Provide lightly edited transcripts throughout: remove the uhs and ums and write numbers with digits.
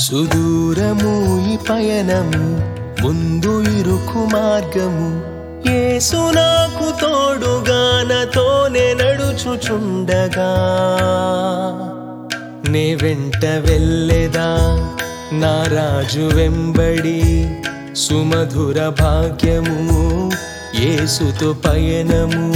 సుదూరము ఈ పయనము, ముందు ఇరుకు మార్గము. యేసు నాకు తోడుగా నాతోనే నడుచుచుండగా, నే వెంట వెళ్ళెదా నా రాజు వెంబడి. సుమధుర భాగ్యము యేసుతో పయనము.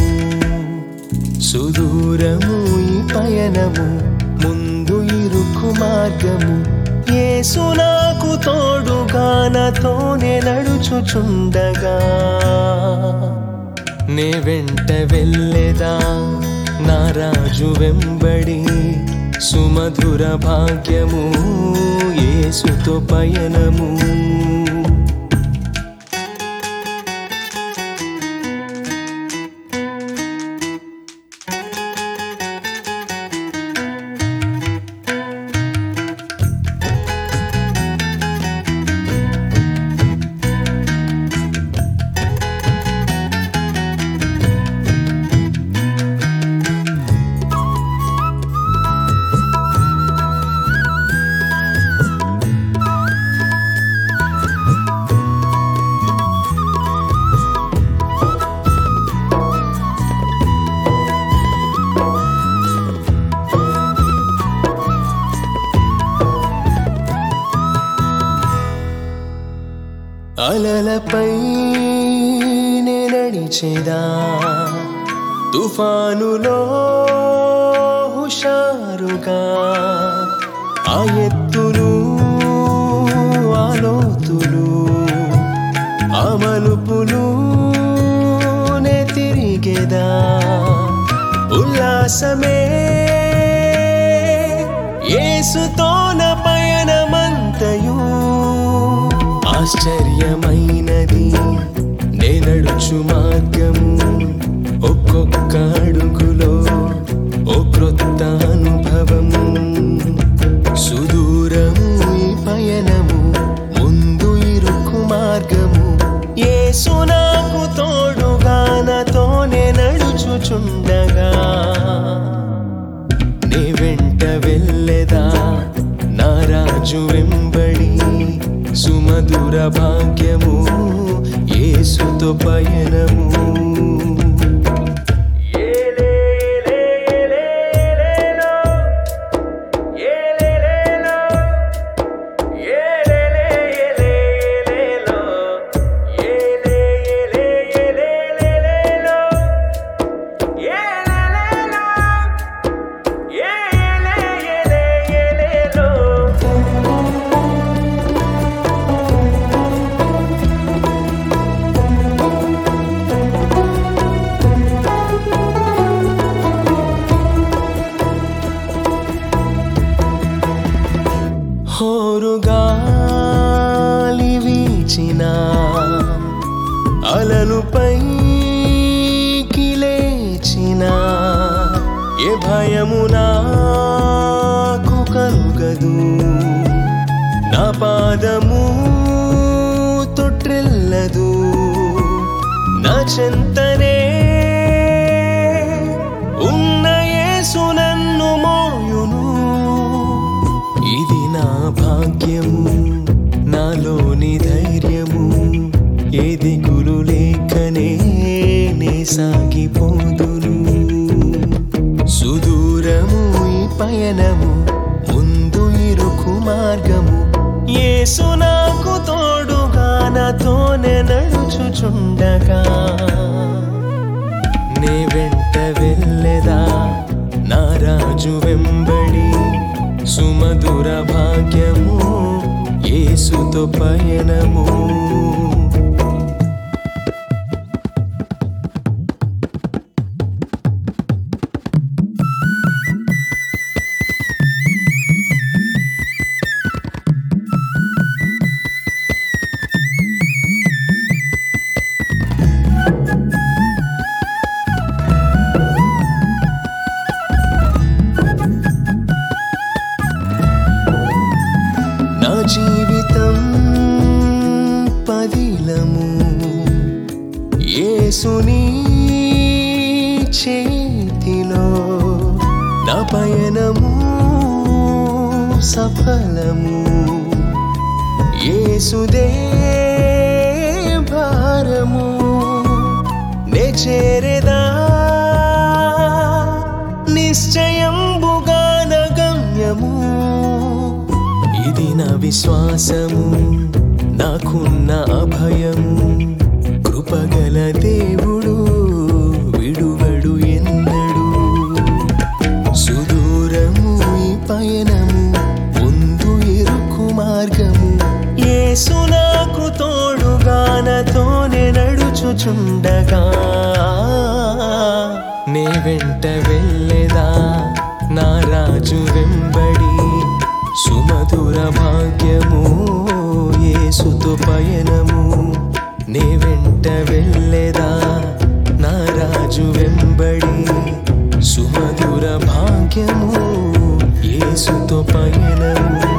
సుదూరము ఈ పయనము, ముందు ఇరుకు మార్గము. యేసు నాకు తోడుగా నాతోనే నడుచుచుండగా, నే వెంట వెళ్ళెదా నా రాజు వెంబడి. సుమధుర భాగ్యము యేసుతో పయనము. అలలపై నే నడిచెదా, తుఫానులో హుషారుగా. ఆ ఎత్తులు ఆ లోతులు ఆ మలుపులు నే తిరిగేదా. ఉల్లాసమే యేసుతో నా పయనమంతయు. ఆశ్చర్యమైనది నే నడుచు మార్గము, ఒక్కొక్క అడుగులో ఓ క్రొత్త అనుభవము. సుదూరము ఈ పయనము, ముందు ఇరుకు మార్గము. యేసు నాకు తోడుగా నాతోనే నడుచుచుండగా, నే వెంట వెళ్ళెదా నా రాజు వెంబడి. సుమధుర భాగ్యము యేసుతో పయనము. హోరుగాలి వీచిన అలలు పైకి లేచిన, ఏ భయము నాకు కలుగదు. నా పాదము తొట్టిల్లదు, నా చెంతనే ఉన్న యేసు నన్ను మోయును. ఇది నా భాగ్యము, నాలోని ధైర్యము. ఏ దిగులు లేకనే నే సాగిపోదును. సుదూరము ఈ పయనము, ముందు ఇరుకు మార్గము. యేసు నాకు తోడుగా నాతోనే నడుచుచుండగా, నే వెంట వెళ్ళెదా నా రాజు వెంబడి. సుమధుర భాగ్యము యేసుతో పయనము. నా జీవితం పదిలము, యేసుని చేతిలో. నా పయనము సఫలము, యేసుదే భారము నే చేరెదా నిశ్చయంబుగా నా గమ్యము. ఇది నా విశ్వాసము, నాకున్న అభయము. కృపగల దేవుడు విడువడు ఎన్నడు. సుదూరము ఈ పయనము, ముందు ఇరుకు మార్గము. యేసు నాకు తోడుగా నాతోనే నడుచుచుండగా నే వెంట వెళ్ళెదా నా రాజు వెంబడి. సుమధుర భాగ్యము యేసుతో పయనము. నే వెంట వెళ్ళెదా నా రాజు వెంబడి. సుమధుర భాగ్యము యేసుతో పయనము.